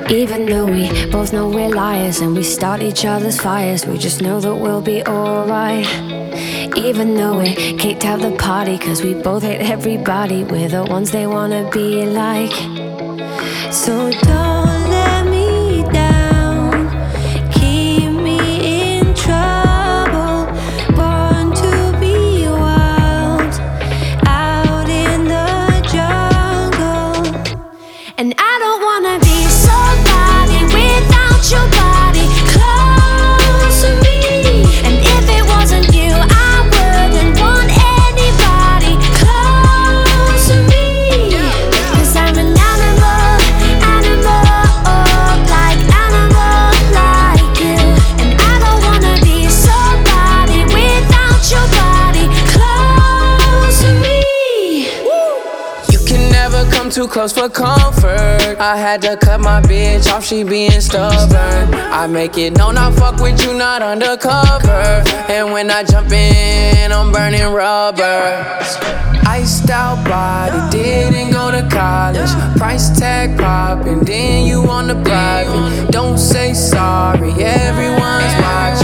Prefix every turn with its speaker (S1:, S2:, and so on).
S1: Even though we both know we're liars and we start each other's fires, we just know that we'll be alright. Even though we kicked out the party cause we both hate everybody, we're the ones they wanna be like. So don't let me down, keep me in trouble. Born to be wild, out in the jungle. And I don't wanna be somebody without your body close to me. And if it wasn't you, I wouldn't want anybody close to me. Cause I'm an animal, like you. And I don't wanna be somebody without your body close to me.
S2: You can never come too close for comfort. I had to cut my bitch off, she being stubborn. I make it known I fuck with you, not undercover. And when I jump in, I'm burning rubber. Iced out body, didn't go to college. Price tag popping, then you on the private. Don't say sorry, everyone's watching.